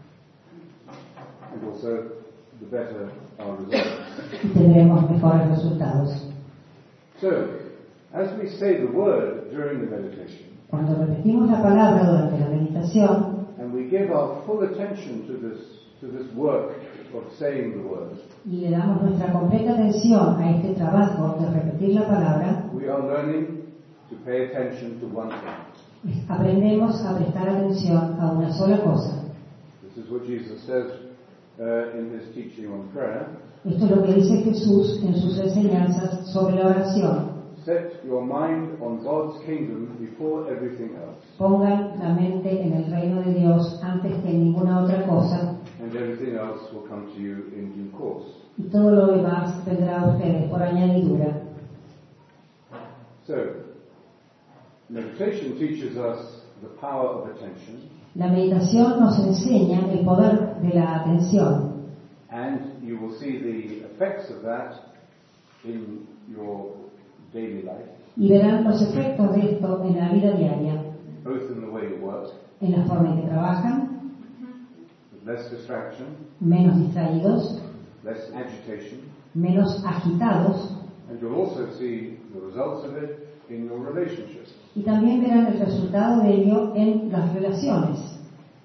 And also, the better our results. y tendremos mejores resultados. So, as we say the word during the meditation, Cuando repetimos la palabra durante la meditación and we give our full attention to this work of saying the word, y le damos nuestra completa atención a este trabajo de repetir la palabra, we are learning to pay attention to one thing. aprendemos a prestar atención a una sola cosa. This is what Jesus says in his teaching on prayer. Esto es lo que dice Jesús en sus enseñanzas sobre la oración. Set your mind on God's kingdom before everything else, Pongan la mente en el reino de Dios antes que en ninguna otra cosa, and everything else will come to you in due course. y todo lo demás vendrá a ustedes por añadidura. So, meditation teaches us the power of attention, La meditación nos enseña el poder de la atención, and you will see the effects of that in your daily life, y verán los efectos de esto en la vida diaria, both in the way you work, en la forma en que trabajan, with less distraction, menos distraídos, less agitation, menos agitados, and you'll also see the results of it in your relationships. y también verán el resultado de ello en las relaciones,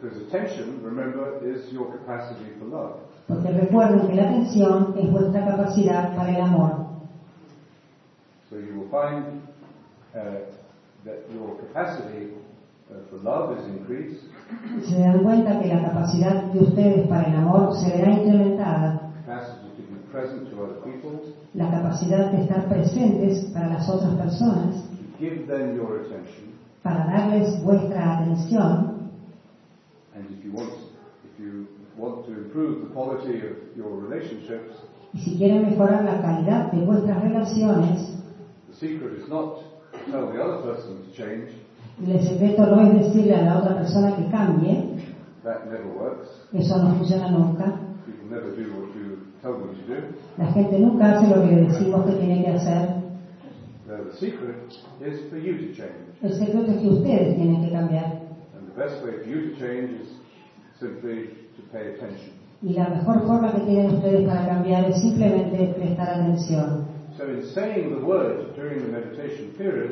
Because attention, remember, is your capacity for love. Porque recuerden que la atención es vuestra capacidad para el amor. So you will find that your capacity for love is increased. Se dan cuenta que la capacidad de ustedes para el amor se verá incrementada. Capacity to be present to other people. La capacidad de estar presentes para las otras personas. To give them your attention. Para darles vuestra atención. And if you want to improve the quality of your relationships, y si quieren mejorar la calidad de vuestras relaciones, the secret is not to tell the other person to change. El secreto no es decirle a la otra persona que cambie. That never works. Eso no funciona nunca. People never do what you tell them to do. La gente nunca hace lo que le decimos que tiene que hacer. The secret is for you to change. El secreto es que ustedes tienen que cambiar. And the best way for you to change is simply to pay attention. Y la mejor forma que tienen ustedes para cambiar es simplemente prestar atención. So in saying the word during the meditation period,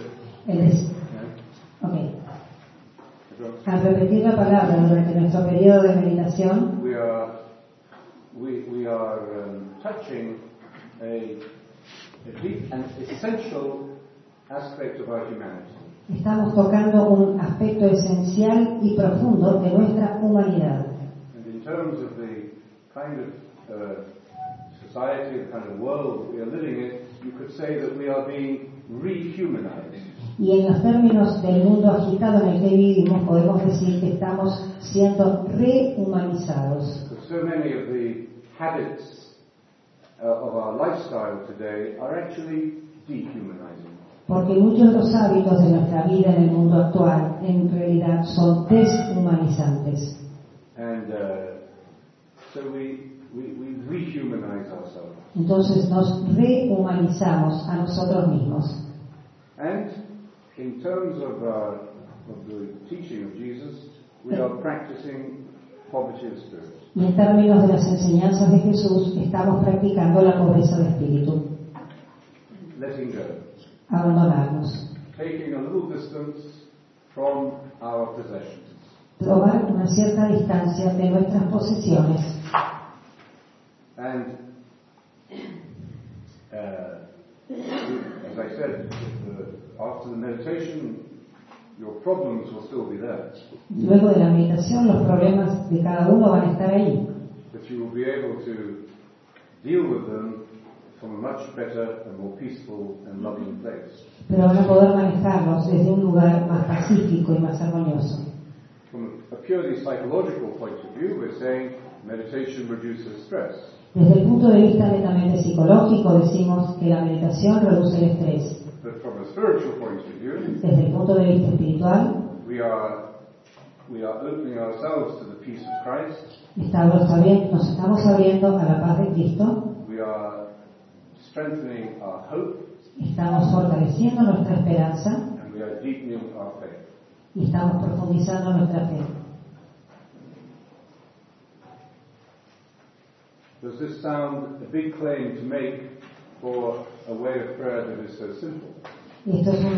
al repetir la palabra durante nuestro periodo de meditación, we are touching a deep and essential aspect of our humanity. Estamos tocando un aspecto esencial y profundo de nuestra humanidad. And in terms of the kind of society, the kind of world that we are living in, you could say that we are being rehumanized. Y en los términos del mundo agitado en el que vivimos, podemos decir que estamos siendo rehumanizados. So many of the habits of our lifestyle today are actually dehumanizing. Porque muchos de los hábitos de nuestra vida en el mundo actual, en realidad, son deshumanizantes. And so we rehumanize ourselves. Entonces nos rehumanizamos a nosotros mismos. And in terms of the teaching of Jesus, we are practicing poverty of spirit. Y en términos de las enseñanzas de Jesús, estamos practicando la pobreza de espíritu. Letting go. Abandonarnos. Taking a little distance from our possessions. Tomar una cierta distancia de nuestras posesiones. And as I said, after the meditation, your problems will still be there. Luego de la meditación, los problemas de cada uno van a estar ahí. But you will be able to deal with them from a much better and more peaceful and loving place. Pero van a poder manejarlos desde un lugar más pacífico y más armonioso. From a purely psychological point of view, we're saying meditation reduces stress. Desde el punto de vista netamente psicológico, decimos que la meditación reduce el estrés. But from a spiritual point of view, Desde el punto de vista espiritual, we are opening ourselves to the peace of Christ. nos estamos abriendo a la paz de Cristo. We are strengthening our hope. Estamos fortaleciendo nuestra esperanza. And we are deepening our faith. Y estamos profundizando nuestra fe. Does this sound a big claim to make for a way of prayer that is so simple? Esto es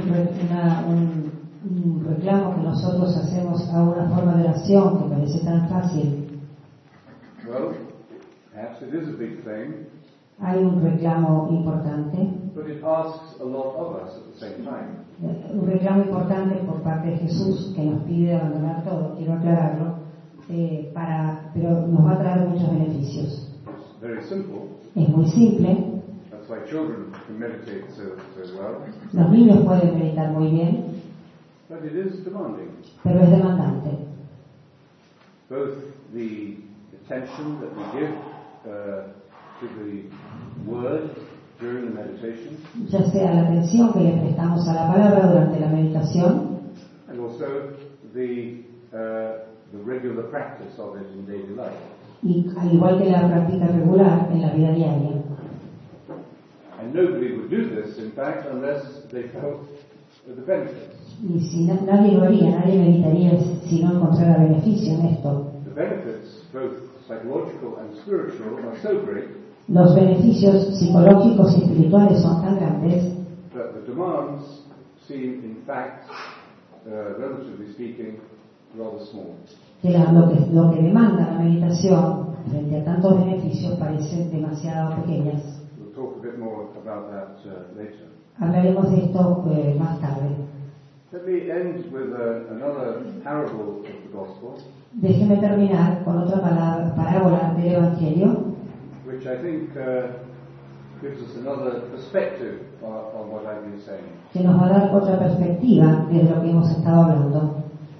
un reclamo que nosotros hacemos a una forma de oración que parece tan fácil. Well, perhaps it is a big claim. Hay un reclamo importante. But it asks a lot of us at the same time. Un reclamo importante por parte de Jesús que nos pide abandonar todo, quiero aclararlo, pero nos va a traer muchos beneficios. It's very simple. Es muy simple. That's why children can meditate so well. Los niños pueden meditar muy bien. But it is demanding. Pero es demandante. Both the attention that we give to the word during the meditation, ya sea la atención que le prestamos a la palabra durante la meditación, and also the regular practice of it in daily life. Y al igual que la práctica regular en la vida diaria. And nobody would do this, in fact, unless they felt the benefits. Y si nadie lo haría, nadie meditaría si no encontrara beneficio en esto. The benefits, both psychological and spiritual, are so great. Los beneficios psicológicos y espirituales son tan grandes But the demands seem, in fact, relatively speaking, rather small. que lo que demanda la meditación frente a tantos beneficios parecen demasiado pequeñas. We'll talk a bit more about that later. Hablaremos de esto más tarde. Let me end with another parable of the Gospel, Déjeme terminar con otra parábola del Evangelio, which I think gives us another perspective on what I've been saying. que nos va a dar otra perspectiva de lo que hemos estado hablando.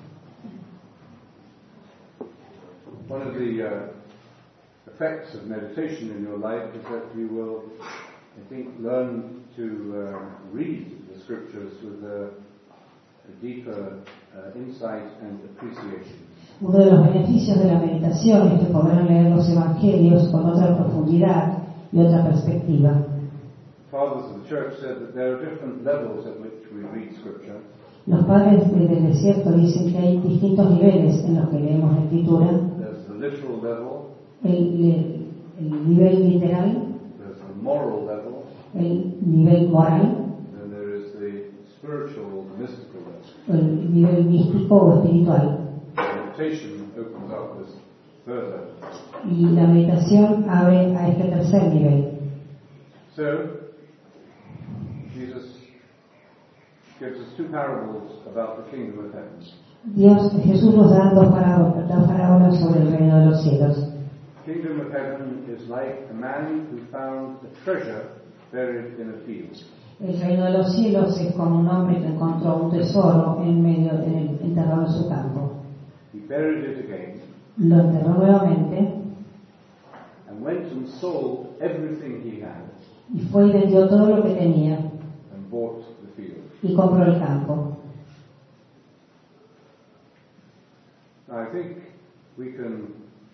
One of the effects of meditation in your life is that you will, I think, learn to read the scriptures with a deeper insight and appreciation. Uno de los beneficios de la meditación es que podrán leer los evangelios con otra profundidad y otra perspectiva. Fathers of the church said that there are different levels at which we read scripture. Los padres del desierto dicen que hay distintos niveles en los que leemos la escritura. There's the literal level, El nivel literal, there's the moral level, el nivel moral, and there is the spiritual, the mystical level. el nivel místico o espiritual. Meditation opens up this third level. Y la meditación abre a este tercer nivel. So, Jesus gives us two parables about the kingdom of heaven. Jesús nos da dos parábolas sobre el reino de los cielos. The kingdom of heaven is like a man who found a treasure buried in a field. El reino de los cielos es como un hombre que encontró un tesoro enterrado en su campo. He buried it again Lo enterró nuevamente and went and sold everything he had y fue y vendió todo lo que tenía and bought the field. y compró el campo. Now, I think we can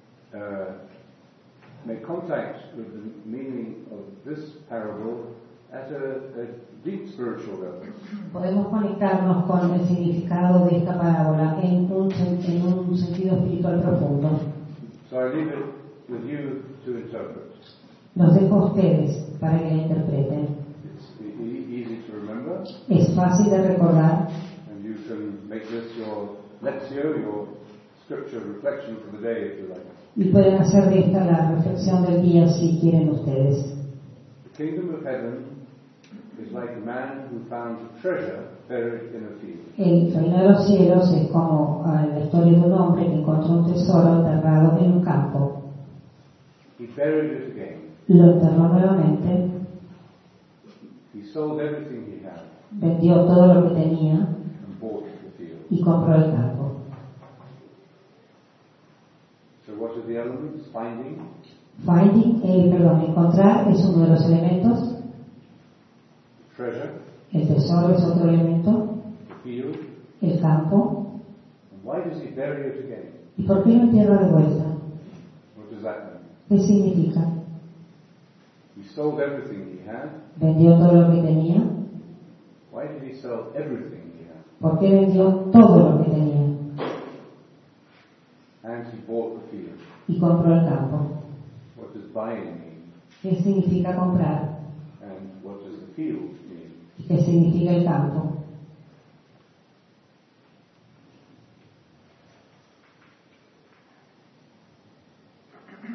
make contact with the meaning of this parable at a deep spiritual level. Podemos conectarnos con el significado de esta parábola en un sentido espiritual profundo. So I leave it with you to interpret. Los dejo a ustedes para que la interpreten. It's easy to remember, Es fácil de recordar and you can make this your lectio, your scripture reflection for the day, if you like. y pueden hacer de esta la reflexión del día si quieren ustedes. The kingdom of heaven is like a man who found a treasure buried in a field. El reino de los cielos es como la historia de un hombre que encontró un tesoro enterrado en un campo. He buried it again. Lo enterró nuevamente, He sold everything he had vendió todo lo que tenía and bought the field. y compró el campo. So what are the elements? Finding, Encontrar es uno de los elementos, treasure, el tesoro es otro elemento, the field. el campo. And why does he bury it again? ¿Y por qué lo entierra de vuelta? What does that mean? ¿Qué significa? He sold everything he had. Vendió todo lo que tenía. Why did he sell everything he had? ¿Por qué vendió todo lo que tenía? And he bought the field. Y compró el campo. What does buying mean? ¿Qué significa comprar? And what does the field mean? ¿Y qué significa el campo?